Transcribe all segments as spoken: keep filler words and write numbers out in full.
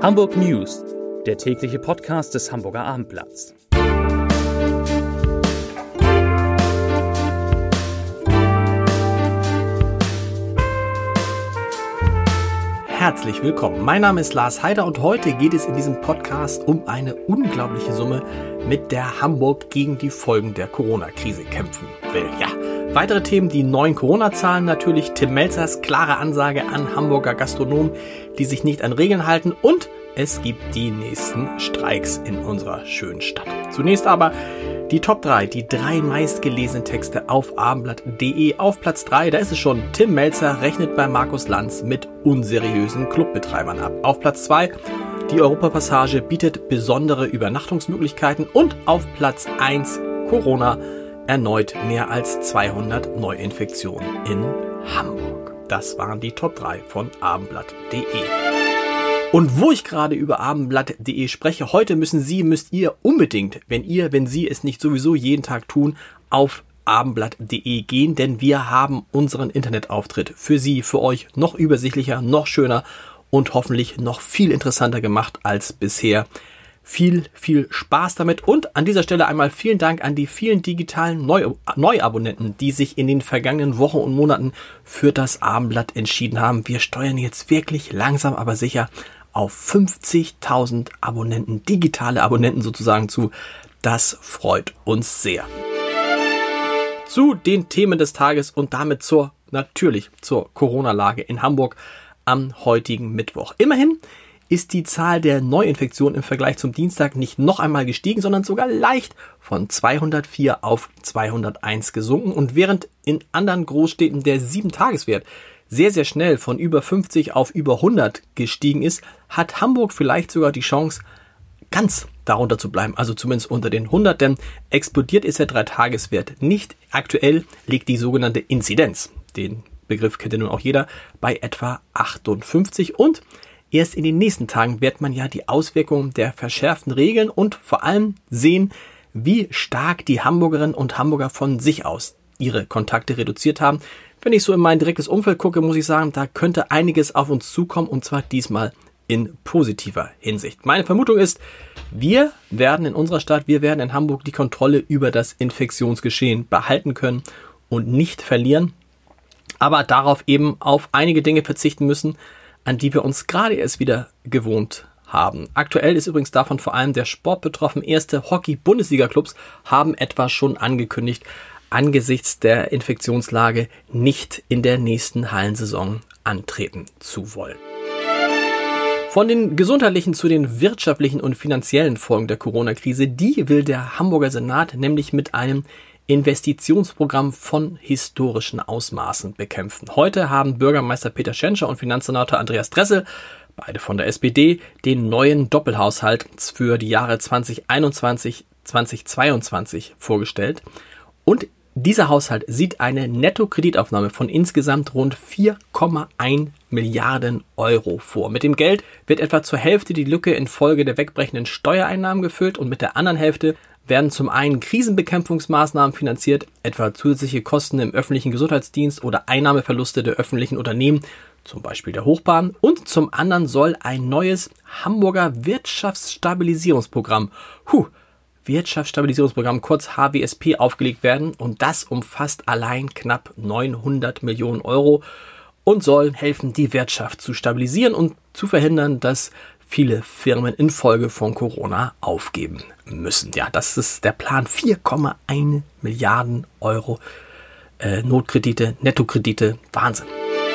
Hamburg News, der tägliche Podcast des Hamburger Abendblatts. Herzlich willkommen. Mein Name ist Lars Heider und heute geht es in diesem Podcast um eine unglaubliche Summe, mit der Hamburg gegen die Folgen der Corona-Krise kämpfen will. Ja, weitere Themen, die neuen Corona-Zahlen natürlich, Tim Melzers klare Ansage an Hamburger Gastronomen, die sich nicht an Regeln halten, und es gibt die nächsten Streiks in unserer schönen Stadt. Zunächst aber die Top drei, die drei meistgelesenen Texte auf abendblatt punkt de. Auf Platz drei, da ist es schon, Tim Melzer rechnet bei Markus Lanz mit unseriösen Clubbetreibern ab. Auf Platz zwei, die Europapassage bietet besondere Übernachtungsmöglichkeiten. Und auf Platz eins, Corona, erneut mehr als zweihundert Neuinfektionen in Hamburg. Das waren die Top drei von abendblatt punkt de. Und wo ich gerade über abendblatt punkt de spreche, heute müssen Sie, müsst ihr unbedingt, wenn ihr, wenn Sie es nicht sowieso jeden Tag tun, auf abendblatt punkt de gehen, denn wir haben unseren Internetauftritt für Sie, für euch noch übersichtlicher, noch schöner und hoffentlich noch viel interessanter gemacht als bisher. Viel, viel Spaß damit und an dieser Stelle einmal vielen Dank an die vielen digitalen Neu- Neuabonnenten, die sich in den vergangenen Wochen und Monaten für das Abendblatt entschieden haben. Wir steuern jetzt wirklich langsam, aber sicher auf fünfzigtausend Abonnenten, digitale Abonnenten sozusagen zu. Das freut uns sehr. Zu den Themen des Tages und damit zur, natürlich zur Corona-Lage in Hamburg am heutigen Mittwoch. Immerhin ist die Zahl der Neuinfektionen im Vergleich zum Dienstag nicht noch einmal gestiegen, sondern sogar leicht von zweihundertvier auf zweihunderteins gesunken. Und während in anderen Großstädten der sieben Tageswert sehr, sehr schnell von über fünfzig auf über hundert gestiegen ist, hat Hamburg vielleicht sogar die Chance, ganz darunter zu bleiben, also zumindest unter den hundert, denn explodiert ist der drei Tageswert nicht. Aktuell liegt die sogenannte Inzidenz, den Begriff kennt ja nun auch jeder, bei etwa achtundfünfzig und erst in den nächsten Tagen wird man ja die Auswirkungen der verschärften Regeln und vor allem sehen, wie stark die Hamburgerinnen und Hamburger von sich aus ihre Kontakte reduziert haben. Wenn ich so in mein direktes Umfeld gucke, muss ich sagen, da könnte einiges auf uns zukommen und zwar diesmal in positiver Hinsicht. Meine Vermutung ist, wir werden in unserer Stadt, wir werden in Hamburg die Kontrolle über das Infektionsgeschehen behalten können und nicht verlieren, aber darauf eben auf einige Dinge verzichten müssen, an die wir uns gerade erst wieder gewohnt haben. Aktuell ist übrigens davon vor allem der Sport betroffen. Erste Hockey-Bundesliga-Clubs haben etwa schon angekündigt, angesichts der Infektionslage nicht in der nächsten Hallensaison antreten zu wollen. Von den gesundheitlichen zu den wirtschaftlichen und finanziellen Folgen der Corona-Krise, die will der Hamburger Senat nämlich mit einem Investitionsprogramm von historischen Ausmaßen bekämpfen. Heute haben Bürgermeister Peter Schenscher und Finanzsenator Andreas Dressel, beide von der S P D, den neuen Doppelhaushalt für die Jahre zwanzig einundzwanzig bis zwanzig zweiundzwanzig vorgestellt. Und dieser Haushalt sieht eine Nettokreditaufnahme von insgesamt rund vier Komma eins Milliarden Euro vor. Mit dem Geld wird etwa zur Hälfte die Lücke infolge der wegbrechenden Steuereinnahmen gefüllt und mit der anderen Hälfte werden zum einen Krisenbekämpfungsmaßnahmen finanziert, etwa zusätzliche Kosten im öffentlichen Gesundheitsdienst oder Einnahmeverluste der öffentlichen Unternehmen, zum Beispiel der Hochbahn, und zum anderen soll ein neues Hamburger Wirtschaftsstabilisierungsprogramm, huh, Wirtschaftsstabilisierungsprogramm, kurz H W S P, aufgelegt werden und das umfasst allein knapp neunhundert Millionen Euro und soll helfen, die Wirtschaft zu stabilisieren und zu verhindern, dass viele Firmen infolge von Corona aufgeben müssen. Ja, das ist der Plan. vier Komma eins Milliarden Euro äh, Notkredite, Nettokredite, Wahnsinn.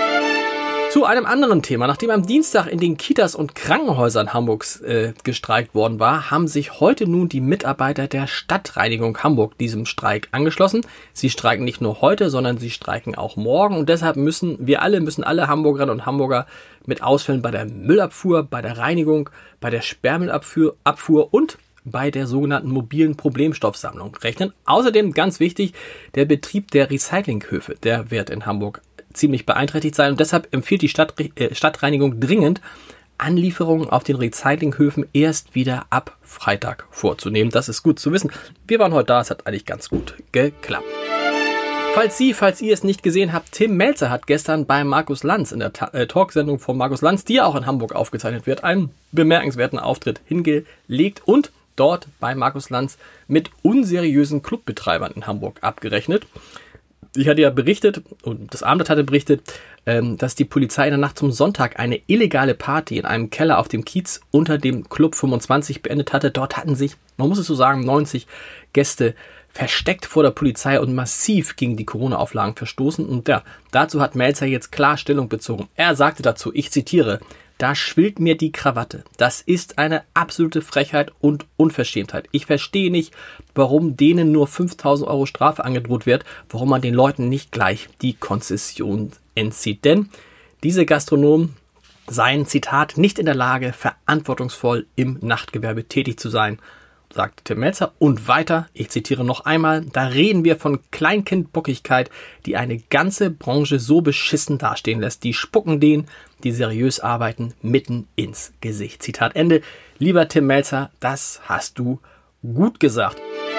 Zu einem anderen Thema. Nachdem am Dienstag in den Kitas und Krankenhäusern Hamburgs äh, gestreikt worden war, haben sich heute nun die Mitarbeiter der Stadtreinigung Hamburg diesem Streik angeschlossen. Sie streiken nicht nur heute, sondern sie streiken auch morgen. Und deshalb müssen wir alle, müssen alle Hamburgerinnen und Hamburger mit Ausfällen bei der Müllabfuhr, bei der Reinigung, bei der Sperrmüllabfuhr Abfuhr und bei der sogenannten mobilen Problemstoffsammlung rechnen. Außerdem, ganz wichtig, der Betrieb der Recyclinghöfe, der wird in Hamburg ziemlich beeinträchtigt sein und deshalb empfiehlt die Stadt, äh, Stadtreinigung dringend, Anlieferungen auf den Recyclinghöfen erst wieder ab Freitag vorzunehmen. Das ist gut zu wissen. Wir waren heute da, es hat eigentlich ganz gut geklappt. falls Sie, falls ihr es nicht gesehen habt, Tim Mälzer hat gestern bei Markus Lanz in der Ta- äh, Talksendung von Markus Lanz, die ja auch in Hamburg aufgezeichnet wird, einen bemerkenswerten Auftritt hingelegt und dort bei Markus Lanz mit unseriösen Clubbetreibern in Hamburg abgerechnet. Ich hatte ja berichtet, und das Abendblatt hatte berichtet, ähm, dass die Polizei in der Nacht zum Sonntag eine illegale Party in einem Keller auf dem Kiez unter dem Club fünfundzwanzig beendet hatte. Dort hatten sich, man muss es so sagen, neunzig Gäste versteckt vor der Polizei und massiv gegen die Corona-Auflagen verstoßen. Und ja, dazu hat Mälzer jetzt klar Stellung bezogen. Er sagte dazu, ich zitiere, da schwillt mir die Krawatte. Das ist eine absolute Frechheit und Unverschämtheit. Ich verstehe nicht, warum denen nur fünftausend Euro Strafe angedroht wird, warum man den Leuten nicht gleich die Konzession entzieht. Denn diese Gastronomen seien, Zitat, nicht in der Lage, verantwortungsvoll im Nachtgewerbe tätig zu sein, sagte Tim Mälzer. Und weiter, ich zitiere noch einmal, da reden wir von Kleinkindbockigkeit, die eine ganze Branche so beschissen dastehen lässt. Die spucken denen, die seriös arbeiten, mitten ins Gesicht. Zitat Ende. Lieber Tim Mälzer, das hast du gut gesagt.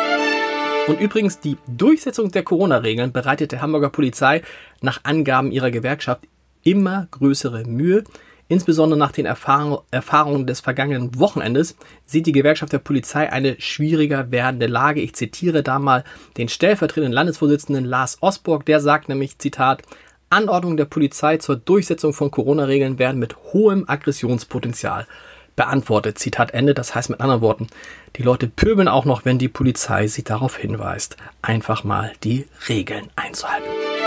Und übrigens, die Durchsetzung der Corona-Regeln bereitet der Hamburger Polizei nach Angaben ihrer Gewerkschaft immer größere Mühe. Insbesondere nach den Erfahrung, Erfahrungen des vergangenen Wochenendes sieht die Gewerkschaft der Polizei eine schwieriger werdende Lage. Ich zitiere da mal den stellvertretenden Landesvorsitzenden Lars Osborg, der sagt nämlich, Zitat, Anordnungen der Polizei zur Durchsetzung von Corona-Regeln werden mit hohem Aggressionspotenzial beantwortet. Zitat Ende. Das heißt mit anderen Worten, die Leute pöbeln auch noch, wenn die Polizei sie darauf hinweist, einfach mal die Regeln einzuhalten.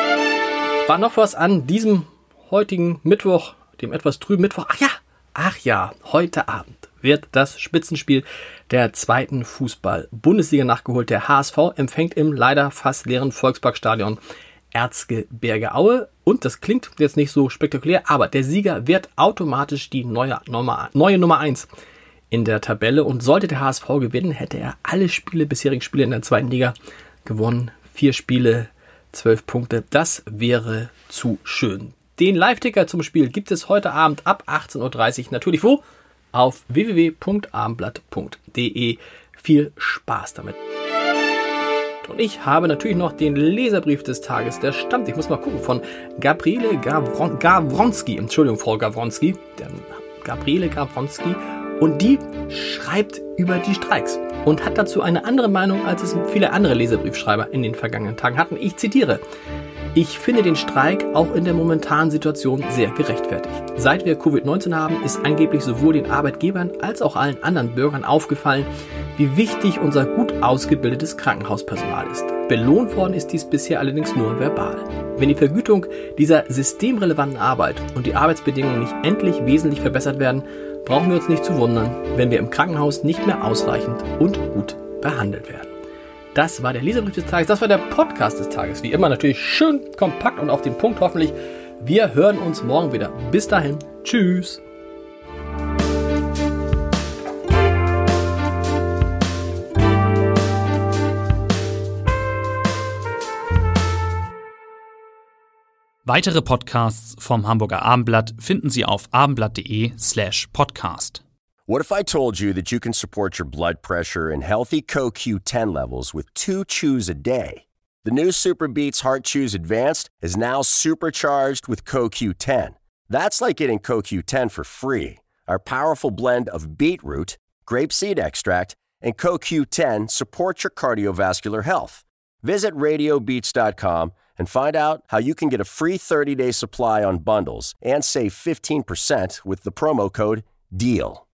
War noch was an diesem heutigen Mittwoch, dem etwas trüben Mittwoch? Ach ja, ach ja, heute Abend wird das Spitzenspiel der zweiten Fußball-Bundesliga nachgeholt. Der H S V empfängt im leider fast leeren Volksparkstadion Erzgebirge Aue. Und das klingt jetzt nicht so spektakulär, aber der Sieger wird automatisch die neue Nummer, neue Nummer eins in der Tabelle. Und sollte der H S V gewinnen, hätte er alle Spiele, bisherigen Spiele in der zweiten Liga gewonnen. Vier Spiele, zwölf Punkte. Das wäre zu schön. Den Live-Ticker zum Spiel gibt es heute Abend ab achtzehn Uhr dreißig. Natürlich wo? Auf w w w punkt abendblatt punkt d e. Viel Spaß damit. Und ich habe natürlich noch den Leserbrief des Tages, der stammt, ich muss mal gucken, von Gabriele Gawron- Gawronski. Entschuldigung, Frau Gawronski. Der Gabriele Gawronski. Und die schreibt über die Streiks und hat dazu eine andere Meinung, als es viele andere Leserbriefschreiber in den vergangenen Tagen hatten. Ich zitiere. Ich finde den Streik auch in der momentanen Situation sehr gerechtfertigt. Seit wir Covid neunzehn haben, ist angeblich sowohl den Arbeitgebern als auch allen anderen Bürgern aufgefallen, wie wichtig unser gut ausgebildetes Krankenhauspersonal ist. Belohnt worden ist dies bisher allerdings nur verbal. Wenn die Vergütung dieser systemrelevanten Arbeit und die Arbeitsbedingungen nicht endlich wesentlich verbessert werden, brauchen wir uns nicht zu wundern, wenn wir im Krankenhaus nicht mehr ausreichend und gut behandelt werden. Das war der Leserbrief des Tages, das war der Podcast des Tages. Wie immer natürlich schön kompakt und auf den Punkt hoffentlich. Wir hören uns morgen wieder. Bis dahin. Tschüss. Weitere Podcasts vom Hamburger Abendblatt finden Sie auf abendblatt.de slash podcast. What if I told you that you can support your blood pressure and healthy C O Q ten levels with two chews a day? The new Super Beats Heart Chews Advanced is now supercharged with C O Q ten. That's like getting C O Q ten for free. Our powerful blend of beetroot, grapeseed extract, and C O Q ten supports your cardiovascular health. Visit radio beats dot com and find out how you can get a free thirty-day supply on bundles and save fifteen percent with the promo code DEAL.